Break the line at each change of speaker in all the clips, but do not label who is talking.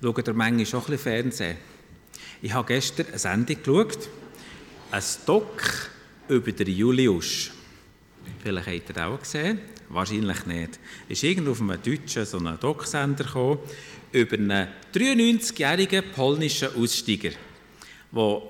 Schaut ihr manchmal schon ein bisschen Fernsehen? Ich habe gestern eine Sendung geschaut, ein Doc über den Julius. Vielleicht habt ihr das auch gesehen, wahrscheinlich nicht. Es ist irgendwo auf einem deutschen so einem Doc-Sender gekommen, über einen 93-jährigen polnischen Aussteiger, der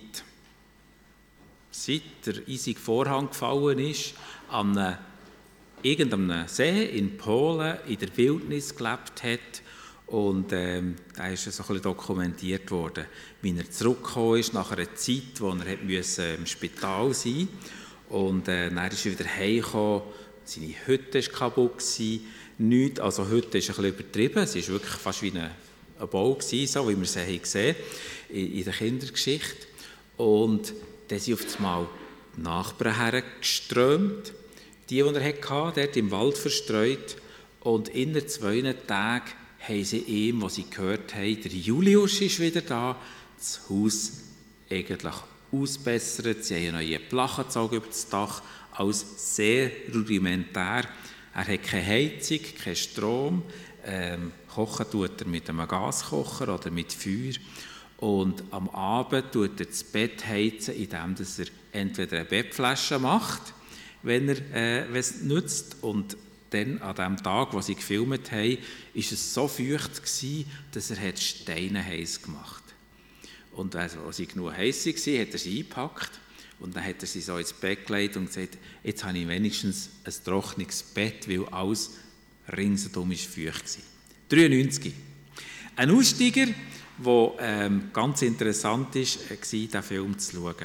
seit der eisige Vorhang gefallen ist, an irgendeinem See in Polen in der Wildnis gelebt hat. Und da ist so ein bisschen dokumentiert worden, wie er zurückgekommen ist nach einer Zeit, wo er im Spital sein musste. Und dann ist er wieder heimgekommen, seine Hütte war kaputt, nichts, also Hütte ist ein bisschen übertrieben, es war wirklich fast wie ein Bau gewesen, so wie wir sie gesehen haben in der Kindergeschichte. Und dann sind auf einmal die Nachbarn hergeströmt, die er hatte, dort im Wald verstreut. Und innerhalb 2 Tagen haben sie ihm, was sie gehört haben, der Julius ist wieder da, das Haus eigentlich ausbessert. Sie haben neue Plachen gezogen über das Dach, alles sehr rudimentär. Er hat keine Heizung, keinen Strom. Kochen tut er mit einem Gaskocher oder mit Feuer. Und am Abend tut er das Bett heizen, indem er entweder eine Bettflasche macht, wenn es nützt. Und dann, an dem Tag, wo sie gefilmt haben, war es so feucht gewesen, dass er Steine heiß gemacht hat. Und als sie genug heiß waren, hat er sie eingepackt. Und dann hat er sie so ins Bett gelegt und gesagt, jetzt habe ich wenigstens ein trockenes Bett, weil alles ringsherum feucht war. 93. Ein Aussteiger, der ganz interessant war, diesen Film zu schauen.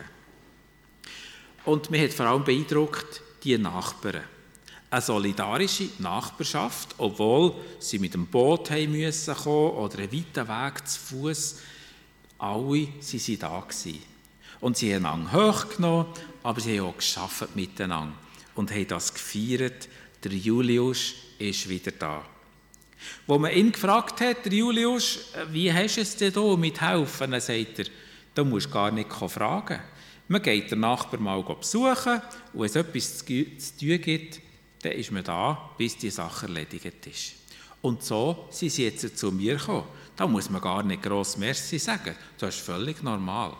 Und mich hat vor allem beeindruckt, die Nachbarn. Eine solidarische Nachbarschaft, obwohl sie mit dem Boot kommen mussten oder einen weiten Weg zu Fuß. Alle waren da gewesen. Und sie haben einander hochgenommen, aber sie haben auch gearbeitet miteinander und haben das gefeiert. Der Julius ist wieder da. Wo man ihn gefragt hat, der Julius, wie hast du es denn da mit helfen? Dann sagt er, du musst gar nicht fragen. Man geht den Nachbarn mal besuchen und wenn es etwas zu tun gibt, dann ist man da, bis die Sache erledigt ist. Und so sind sie jetzt zu mir gekommen. Da muss man gar nicht gross Merci sagen. Das ist völlig normal.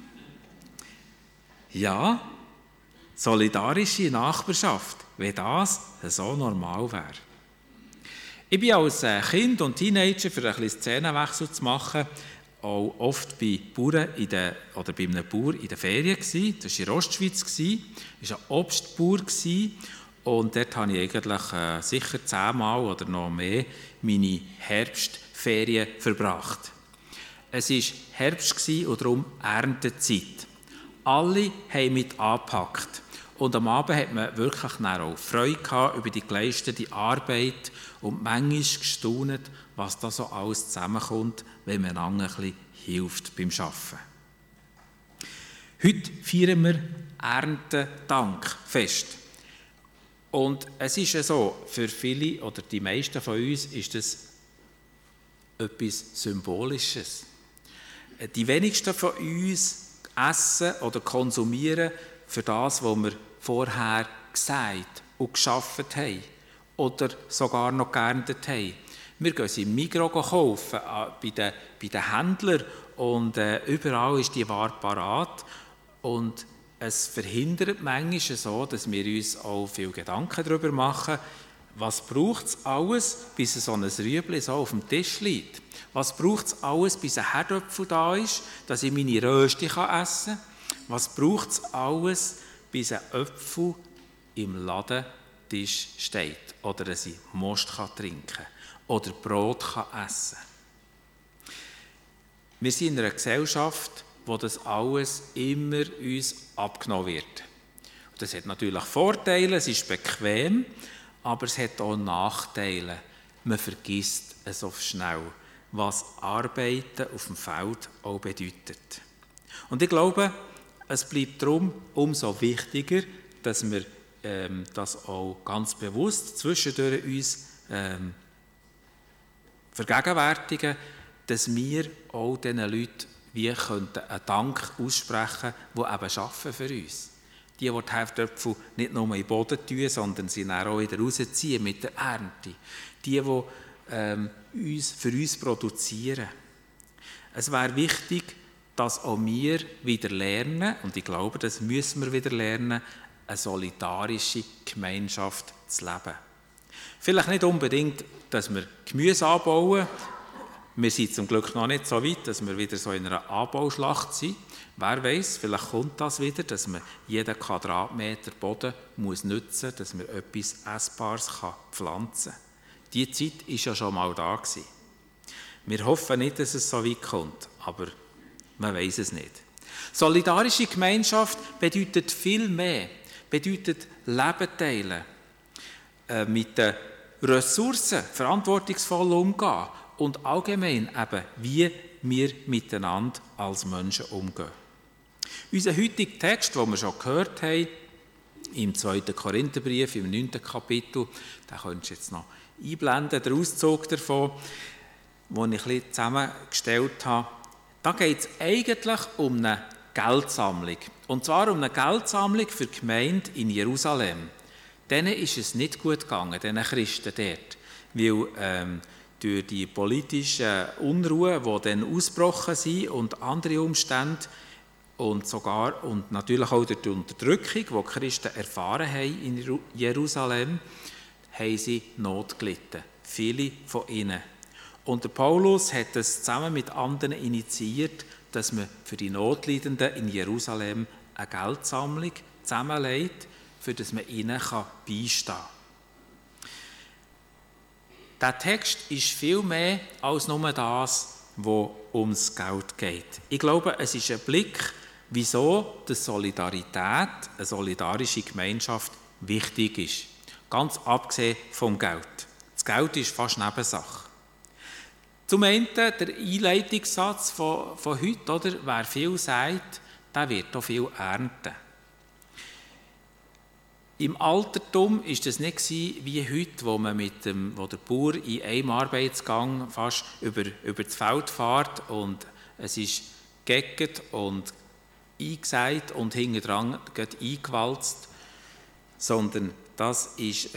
Ja, solidarische Nachbarschaft, wenn das so normal wäre. Ich bin als Kind und Teenager, für ein bisschen Szenenwechsel zu machen, auch oft bei Bauern oder bei einem Bauer in der Ferien gewesen. Das war in der Ostschweiz, das war ein Obstbauer gewesen. Und dort habe ich eigentlich sicher 10-mal oder noch mehr meine Herbstferien verbracht. Es war Herbst und darum Erntezeit. Alle haben mit angepackt. Und am Abend hat man wirklich auch Freude gehabt über die geleistete Arbeit und manchmal gestaunt, was da so alles zusammenkommt, wenn man einander ein bisschen hilft beim Arbeiten. Heute feiern wir Erntedankfest. Und es ist ja so, für viele oder die meisten von uns ist das etwas Symbolisches. Die wenigsten von uns essen oder konsumieren für das, was wir vorher gesagt und gearbeitet haben oder sogar noch geerntet haben. Wir gehen sie im Migros kaufen, bei den Händlern und überall ist die Ware parat. Und es verhindert manchmal so, dass wir uns auch viel Gedanken darüber machen, was braucht es alles, bis so ein Rüebli so auf dem Tisch liegt. Was braucht es alles, bis ein Herdöpfel da ist, dass ich meine Rösti essen kann. Was braucht es alles, bis ein Apfel im Ladentisch steht oder dass ich Most trinken kann oder Brot essen kann. Wir sind in einer Gesellschaft, wo das alles immer uns abgenommen wird. Und das hat natürlich Vorteile, es ist bequem, aber es hat auch Nachteile. Man vergisst es oft schnell, was Arbeiten auf dem Feld auch bedeutet. Und ich glaube, es bleibt darum umso wichtiger, dass wir das auch ganz bewusst zwischendurch uns vergegenwärtigen, dass wir auch diesen Leuten wie könnten einen Dank aussprechen, die eben arbeiten für uns. Die Herdöpfel nicht nur in den Boden tun, sondern sie dann auch wieder rausziehen mit der Ernte. Die für uns produzieren. Es wäre wichtig, dass auch wir wieder lernen, und ich glaube, das müssen wir wieder lernen, eine solidarische Gemeinschaft zu leben. Vielleicht nicht unbedingt, dass wir Gemüse anbauen. Wir sind zum Glück noch nicht so weit, dass wir wieder so in einer Anbauschlacht sind. Wer weiß, vielleicht kommt das wieder, dass man jeden Quadratmeter Boden muss nutzen muss, dass man etwas Essbares pflanzen kann. Diese Zeit war ja schon mal da gewesen. Wir hoffen nicht, dass es so weit kommt, aber man weiß es nicht. Solidarische Gemeinschaft bedeutet viel mehr, bedeutet Leben teilen, mit den Ressourcen verantwortungsvoll umgehen und allgemein eben, wie wir miteinander als Menschen umgehen. Unser heutiger Text, den wir schon gehört haben, im 2. Korintherbrief, im 9. Kapitel, den könntest du jetzt noch einblenden, der Auszug davon, den ich ein bisschen zusammengestellt habe. Da geht es eigentlich um eine Geldsammlung. Und zwar um eine Geldsammlung für die Gemeinde in Jerusalem. Denen ist es nicht gut gegangen, diesen Christen dort, weil durch die politischen Unruhen, die dann ausgebrochen sind und andere Umstände und natürlich auch durch die Unterdrückung, die die Christen erfahren haben in Jerusalem, haben sie Not gelitten. Viele von ihnen. Und der Paulus hat es zusammen mit anderen initiiert, dass man für die Notleidenden in Jerusalem eine Geldsammlung zusammenlegt, für das man ihnen beistehen kann. Der Text ist viel mehr als nur das, was ums Geld geht. Ich glaube, es ist ein Blick, wieso die Solidarität, eine solidarische Gemeinschaft wichtig ist. Ganz abgesehen vom Geld. Das Geld ist fast Nebensache. Zum einen, der Einleitungssatz von heute, oder? Wer viel sagt, der wird auch viel ernten. Im Altertum war das nicht wie heute, wo der Bauer in einem Arbeitsgang fast über das Feld fährt und es ist gegget und eingesät und hinten dran eingewalzt, sondern das ist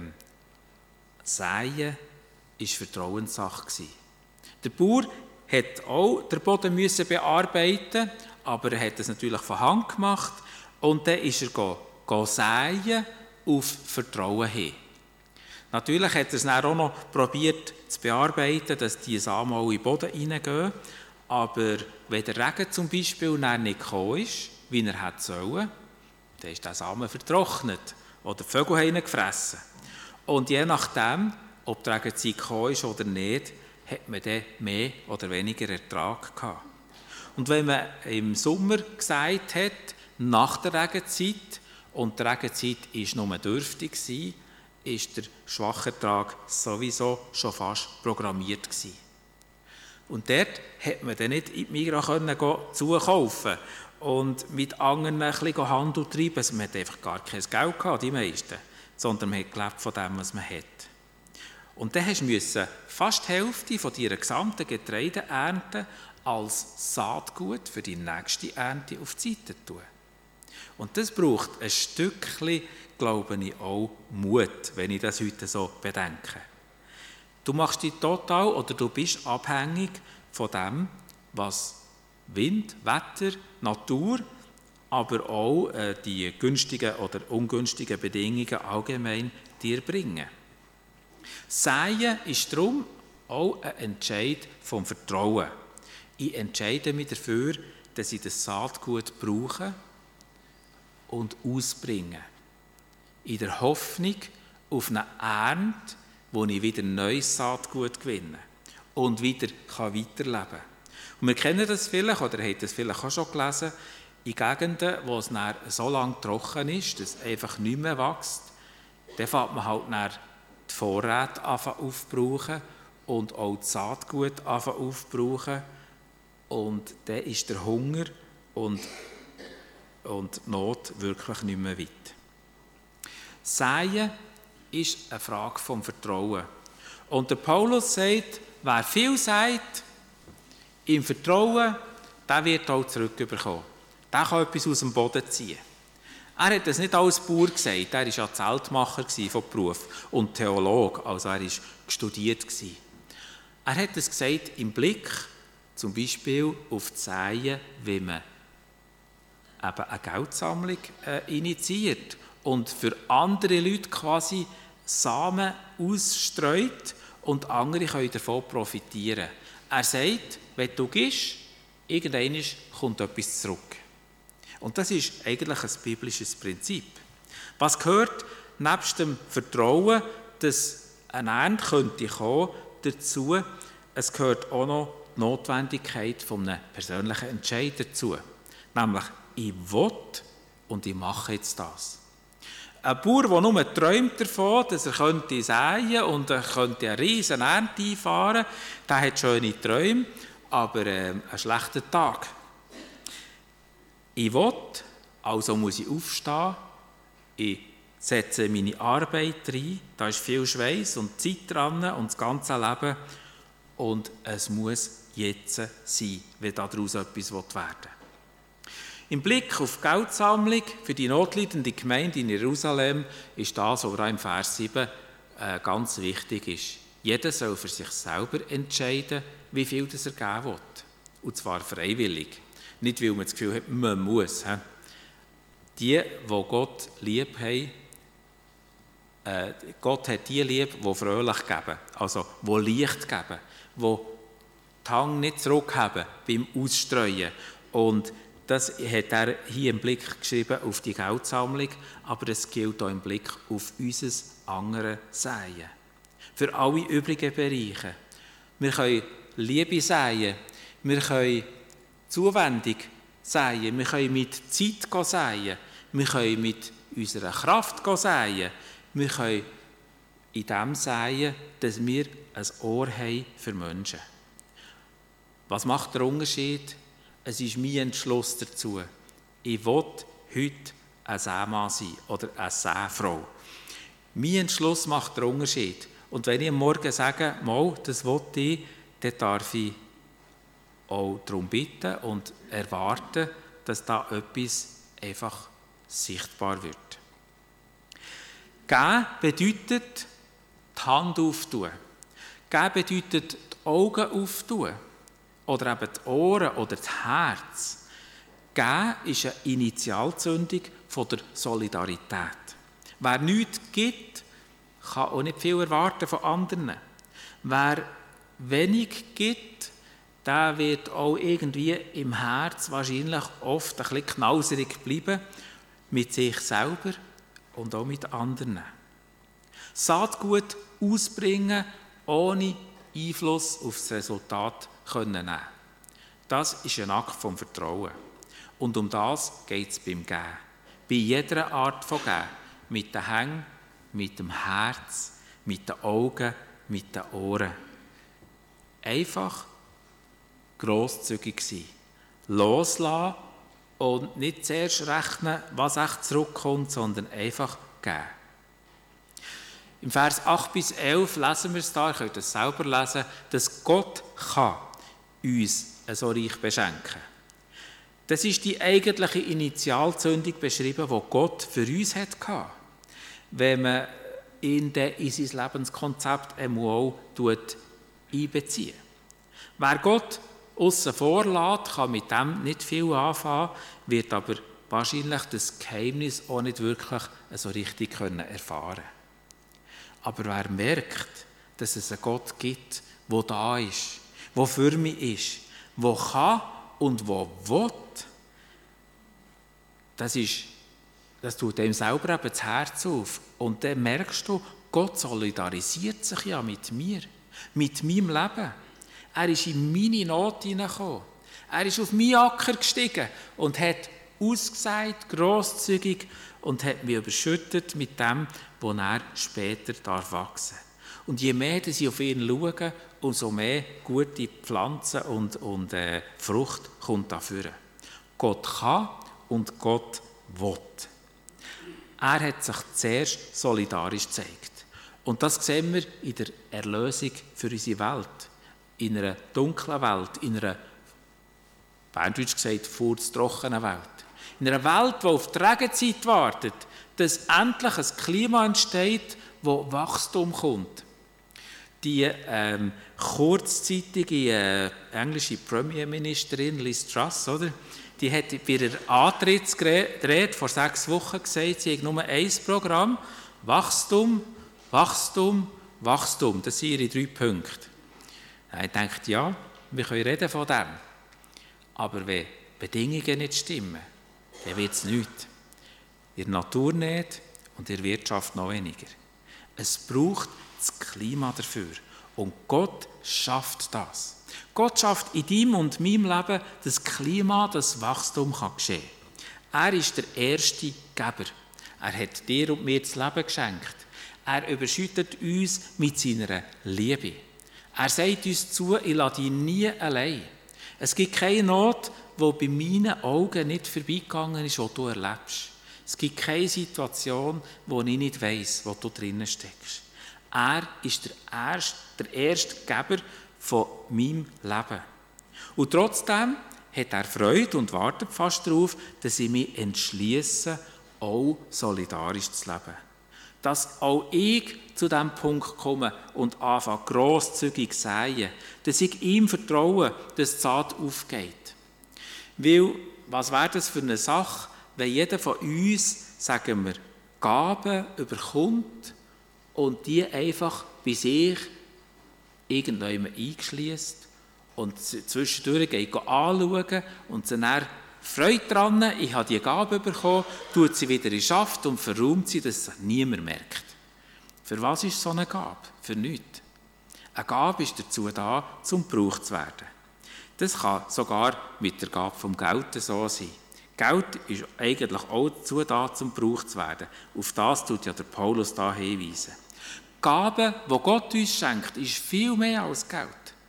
Säen ist Vertrauenssache gewesen. Der Bauer hat auch den Boden bearbeiten, aber er hat es natürlich von Hand gemacht und dann ist er säen auf Vertrauen hin. Natürlich hat er es dann auch noch probiert zu bearbeiten, dass die Samen auch in den Boden hineingehen, aber wenn der Regen zum Beispiel dann nicht gekommen ist, wie er hätte sollen, dann ist der Samen vertrocknet oder die Vögel haben ihn gefressen. Und je nachdem, ob die Regenzeit gekommen ist oder nicht, hat man dann mehr oder weniger Ertrag gehabt. Und wenn man im Sommer gesät hat, nach der Regenzeit, und die Regenzeit war nur dürftig, ist der Schwachertrag sowieso schon fast programmiert gewesen. Und dort konnte man dann nicht in die Migros zukaufen und mit anderen ein bisschen Handel treiben. Also man hatte einfach gar kein Geld gehabt, die meisten, sondern man hat gelebt von dem, was man hat. Und dann musst du fast die Hälfte von deiner gesamten Getreideernte als Saatgut für die nächste Ernte auf die Seite tun. Und das braucht ein Stückchen, glaube ich, auch Mut, wenn ich das heute so bedenke. Du machst dich total oder du bist abhängig von dem, was Wind, Wetter, Natur, aber auch die günstigen oder ungünstigen Bedingungen allgemein dir bringen. Säen ist darum auch ein Entscheid vom Vertrauen. Ich entscheide mich dafür, dass ich das Saatgut brauche und ausbringe. In der Hoffnung auf eine Ernte, wo ich wieder neues Saatgut gewinne und wieder weiterleben kann. Und wir kennen das vielleicht, oder habt das vielleicht auch schon gelesen, in Gegenden, wo es dann so lange trocken ist, dass es einfach nicht mehr wächst, dann fängt man halt dann die Vorräte aufbrauchen und auch das Saatgut aufbrauchen. Und dann ist der Hunger und die Not wirklich nicht mehr weit. Säen ist eine Frage vom Vertrauen. Und der Paulus sagt, wer viel sagt, im Vertrauen, der wird auch zurückbekommen. Der kann etwas aus dem Boden ziehen. Er hat das nicht als Bauer gesagt, er war ja Zeltmacher von Beruf und Theologe, also er war studiert. Er hat es gesagt im Blick zum Beispiel auf die Säen, wie man eben eine Geldsammlung initiiert und für andere Leute quasi Samen ausstreut und andere können davon profitieren. Er sagt, wenn du gibst, irgendwann kommt etwas zurück. Und das ist eigentlich ein biblisches Prinzip. Was gehört nebst dem Vertrauen, dass eine Ernte könnte kommen, dazu, es gehört auch noch die Notwendigkeit von einem persönlichen Entscheid dazu. Nämlich, ich will und ich mache jetzt das. Ein Bauer, der nur träumt davon, dass er säen könnte und er könnte eine riesen Ernte einfahren, der hat schöne Träume, aber einen schlechten Tag. Ich will, also muss ich aufstehen, ich setze meine Arbeit rein, da ist viel Schweiß und Zeit dran und das ganze Leben und es muss jetzt sein, wenn daraus etwas werden will. Im Blick auf die Geldsammlung für die notleidende Gemeinde in Jerusalem ist das, was im Vers 7 ganz wichtig ist. Jeder soll für sich selber entscheiden, wie viel das er geben will. Und zwar freiwillig. Nicht, weil man das Gefühl hat, man muss. Die Gott lieb haben, Gott hat die lieb, die fröhlich geben, also die Licht geben, die die Hand nicht zurückhaben beim Ausstreuen. Und das hat er hier im Blick geschrieben auf die Geldsammlung, aber es gilt auch im Blick auf unser anderes Säen. Für alle übrigen Bereiche. Wir können Liebe säen, wir können Zuwendung säen, wir können mit Zeit säen, wir können mit unserer Kraft säen, wir können in dem säen, dass wir ein Ohr haben für Menschen. Was macht der Unterschied? Es ist mein Entschluss dazu. Ich will heute ein Sämann sein oder eine Säfrau. Mein Entschluss macht den Unterschied. Und wenn ich am Morgen sage, mal, das will ich, dann darf ich auch darum bitten und erwarten, dass da etwas einfach sichtbar wird. Geben bedeutet die Hand auftun. Geben bedeutet die Augen auftun. Oder eben die Ohren oder das Herz. Geben ist eine Initialzündung von der Solidarität. Wer nichts gibt, kann auch nicht viel erwarten von anderen. Wer wenig gibt, der wird auch irgendwie im Herz wahrscheinlich oft ein bisschen knauserig bleiben, mit sich selber und auch mit anderen. Saatgut ausbringen, ohne Einfluss auf das Resultat nehmen. Das ist ein Akt vom Vertrauen. Und um das geht es beim Geben. Bei jeder Art von Geben. Mit den Händen, mit dem Herz, mit den Augen, mit den Ohren. Einfach grosszügig sein. Loslassen und nicht zuerst rechnen, was echt zurückkommt, sondern einfach geben. Im Vers 8 bis 11 lesen wir es da, ihr könnt es selber lesen, dass Gott kann uns so reich beschenken. Das ist die eigentliche Initialzündung beschrieben, die Gott für uns hatte. Wenn man ihn in sein Lebenskonzept auch einbezieht. Wer Gott aussen vor lässt, kann mit dem nicht viel anfangen, wird aber wahrscheinlich das Geheimnis auch nicht wirklich so richtig erfahren können. Aber wer merkt, dass es einen Gott gibt, der da ist, der für mich ist, der kann und der will, das tut dem selber eben das Herz auf. Und dann merkst du, Gott solidarisiert sich ja mit mir, mit meinem Leben. Er ist in meine Not hineingekommen. Er ist auf meinen Acker gestiegen und hat ausgesät, grosszügig, und hat mich überschüttet mit dem, was er später wachsen darf. Und je mehr dass ich auf ihn schaue, umso mehr gute Pflanzen und Frucht kommt dafür. Gott kann und Gott will. Er hat sich zuerst solidarisch gezeigt. Und das sehen wir in der Erlösung für unsere Welt. In einer dunklen Welt, in einer, berndeutsch gesagt, furztrockenen Welt. In einer Welt, die auf die Regenzeit wartet, dass endlich ein Klima entsteht, wo Wachstum kommt. die kurzzeitige englische Premierministerin Liz Truss, oder? Die hat bei ihrer Antrittsrede vor 6 Wochen gesagt, sie hat nur ein Programm: Wachstum, Wachstum, Wachstum. Das sind ihre 3 Punkte. Ich dachte, ja, wir können reden von dem. Aber wenn Bedingungen nicht stimmen, dann wird es nichts. In der Natur nicht und in der Wirtschaft noch weniger. Es braucht das Klima dafür. Und Gott schafft das. Gott schafft in deinem und meinem Leben das Klima, das Wachstum kann geschehen. Er ist der erste Geber. Er hat dir und mir das Leben geschenkt. Er überschüttet uns mit seiner Liebe. Er sagt uns zu, ich lasse dich nie allein. Es gibt keine Not, die bei meinen Augen nicht vorbeigegangen ist, die du erlebst. Es gibt keine Situation, wo ich nicht weiss, wo du drinnen steckst. Er ist der erste Geber von meinem Leben. Und trotzdem hat er Freude und wartet fast darauf, dass ich mich entschliesse, auch solidarisch zu leben. Dass auch ich zu diesem Punkt komme und anfange grosszügig zu säen, dass ich ihm vertraue, dass die Saat aufgeht. Weil, was wäre das für eine Sache, wenn jeder von uns, sagen wir, Gaben überkommt und die einfach bei sich irgendjemand einschliesst und zwischendurch geht anschauen und sie dann Freude daran, ich habe die Gabe bekommen, tut sie wieder in Schaft und verräumt sie, dass es niemand merkt. Für was ist so eine Gabe? Für nichts. Eine Gabe ist dazu da, zum gebraucht zu werden. Das kann sogar mit der Gabe vom Geld so sein. Geld ist eigentlich auch dazu da, zum gebraucht zu werden. Auf das tut ja der Paulus da hinweisen. Gaben, die Gott uns schenkt, ist viel mehr als Geld.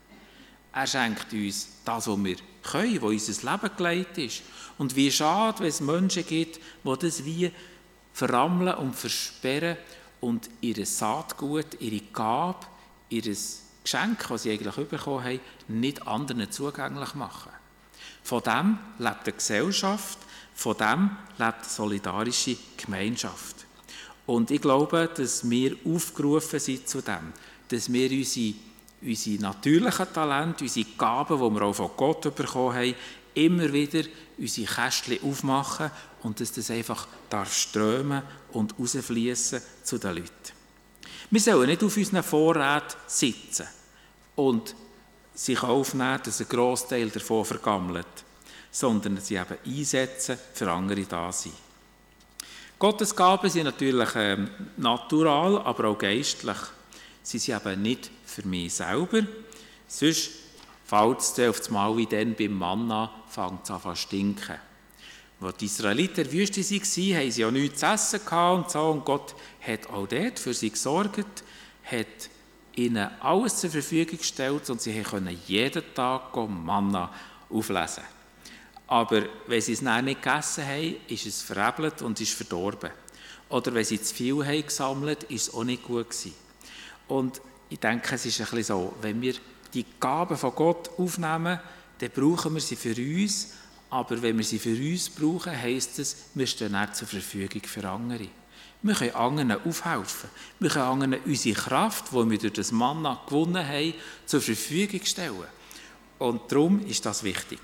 Er schenkt uns das, was wir können, was unser Leben geleitet ist. Und wie schade, wenn es Menschen gibt, die das wie verrammeln und versperren und ihr Saatgut, ihre Gabe, ihr Geschenk, das sie eigentlich bekommen haben, nicht anderen zugänglich machen. Von dem lebt eine Gesellschaft, von dem lebt solidarische Gemeinschaft. Und ich glaube, dass wir aufgerufen sind zu dem, dass wir unsere natürlichen Talente, unsere Gaben, die wir auch von Gott bekommen haben, immer wieder unsere Kästchen aufmachen und dass das einfach darf strömen und rausfließen zu den Leuten. Wir sollen nicht auf unseren Vorräten sitzen und sich aufnehmen, dass ein Grossteil davon vergammelt, sondern sie eben einsetzen, für andere da sein. Gottes Gaben sind natürlich natural, aber auch geistlich. Sie sind eben nicht für mich selber. Sonst fällt es dann auf das Mal wie dann beim Manna, fängt es an zu stinken. Als die Israeliten in der Wüste waren, haben sie ja nichts zu essen gehabt und so. Und Gott hat auch dort für sie gesorgt, hat ihnen alles zur Verfügung gestellt und sie konnten jeden Tag Manna auflesen. Aber wenn sie es dann nicht gegessen haben, ist es verebelt und ist verdorben. Oder wenn sie zu viel haben gesammelt, ist es auch nicht gut gewesen. Und ich denke, es ist ein bisschen so, wenn wir die Gaben von Gott aufnehmen, dann brauchen wir sie für uns. Aber wenn wir sie für uns brauchen, heisst es, wir stehen dann zur Verfügung für andere. Wir können anderen aufhelfen. Wir können anderen unsere Kraft, die wir durch das Manna gewonnen haben, zur Verfügung stellen. Und darum ist das wichtig.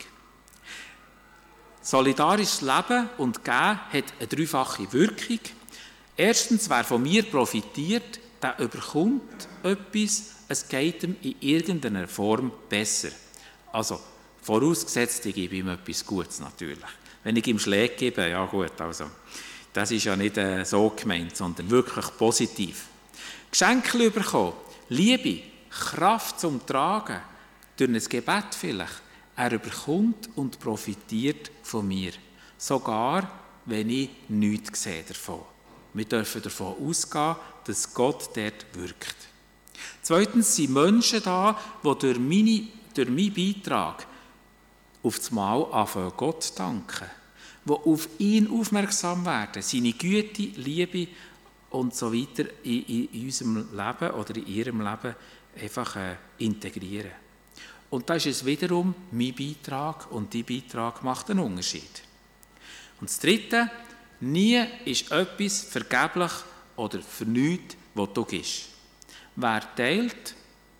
Solidarisches Leben und Geben hat eine dreifache Wirkung. Erstens, wer von mir profitiert, der überkommt etwas, es geht ihm in irgendeiner Form besser. Also, vorausgesetzt, ich gebe ihm etwas Gutes natürlich. Wenn ich ihm Schläge gebe, ja gut, also, das ist ja nicht so gemeint, sondern wirklich positiv. Geschenke bekommen, Liebe, Kraft zum Tragen, durch ein Gebet vielleicht. Er überkommt und profitiert von mir, sogar wenn ich nichts sehe davon. Wir dürfen davon ausgehen, dass Gott dort wirkt. Zweitens sind Menschen da, die durch meinen Beitrag auf das Mal anfangen, Gott zu danken, die auf ihn aufmerksam werden, seine Güte, Liebe und so weiter in unserem Leben oder in ihrem Leben einfach integrieren. Und da ist es wiederum mein Beitrag und dein Beitrag macht einen Unterschied. Und das Dritte, nie ist etwas vergeblich oder für nichts, was du gibst. Wer teilt,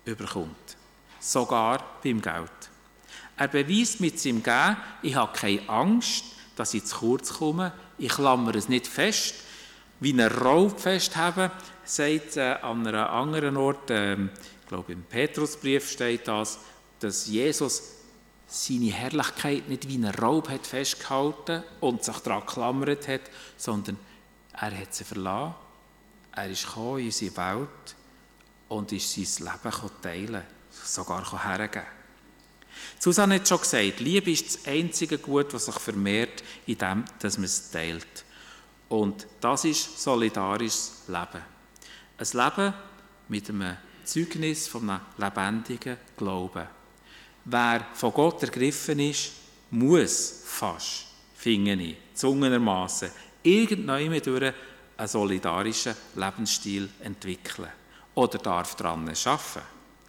überkommt. Sogar beim Geld. Er beweist mit seinem Geben, ich habe keine Angst, dass ich zu kurz komme. Ich klammere es nicht fest, wie ein Raub festhaben, sagt an einem anderen Ort, ich glaube im Petrusbrief steht das, dass Jesus seine Herrlichkeit nicht wie ein Raub hat festgehalten und sich daran geklammert hat, sondern er hat sie verlassen. Er ist gekommen in unsere Welt und ist sein Leben teilen, sogar hergeben. Susanne hat schon gesagt, Liebe ist das einzige Gut, das sich vermehrt, indem dass man es teilt. Und das ist solidarisches Leben. Ein Leben mit einem Zeugnis von einem lebendigen Glauben. Wer von Gott ergriffen ist, muss fast, finde ich, zungenermassen, irgendwann durch einen solidarischen Lebensstil entwickeln oder darf daran arbeiten.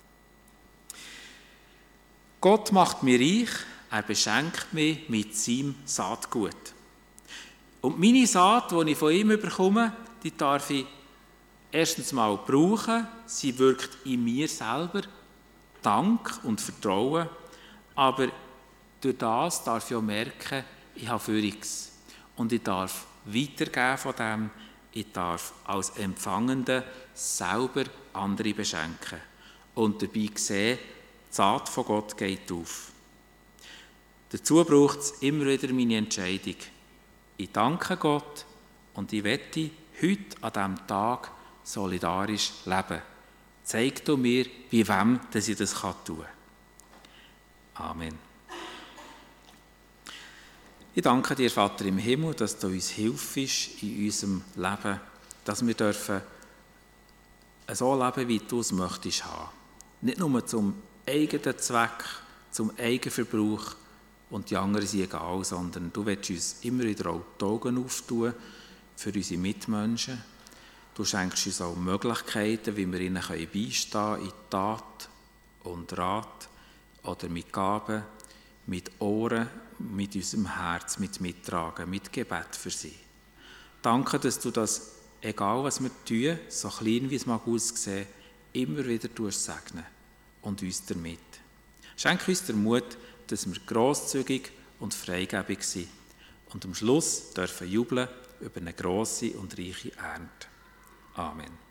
Gott macht mich reich, er beschenkt mich mit seinem Saatgut. Und meine Saat, die ich von ihm bekomme, die darf ich erstens mal brauchen, sie wirkt in mir selber Dank und Vertrauen, aber durch das darf ich auch merken, ich habe Führungs und ich darf weitergeben von dem, ich darf als Empfangender selber andere beschenken und dabei sehen, die Saat von Gott geht auf. Dazu braucht es immer wieder meine Entscheidung. Ich danke Gott und ich wette heute an diesem Tag solidarisch leben. Zeig du mir, bei wem dass ich das tun kann. Amen. Ich danke dir, Vater im Himmel, dass du uns hilfst in unserem Leben, dass wir dürfen so leben, wie du es möchtest haben. Nicht nur zum eigenen Zweck, zum Eigenverbrauch und die anderen sind egal, sondern du willst uns immer wieder auch die Augen auftun für unsere Mitmenschen. Du schenkst uns auch Möglichkeiten, wie wir ihnen beistehen können, in Tat und Rat oder mit Gaben, mit Ohren, mit unserem Herz, mit Mittragen, mit Gebet für sie. Danke, dass du das, egal was wir tun, so klein wie es mag aussehen, immer wieder segnen und uns damit. Schenk uns den Mut, dass wir grosszügig und freigebig sind und am Schluss dürfen jubeln über eine grosse und reiche Ernte. Amen.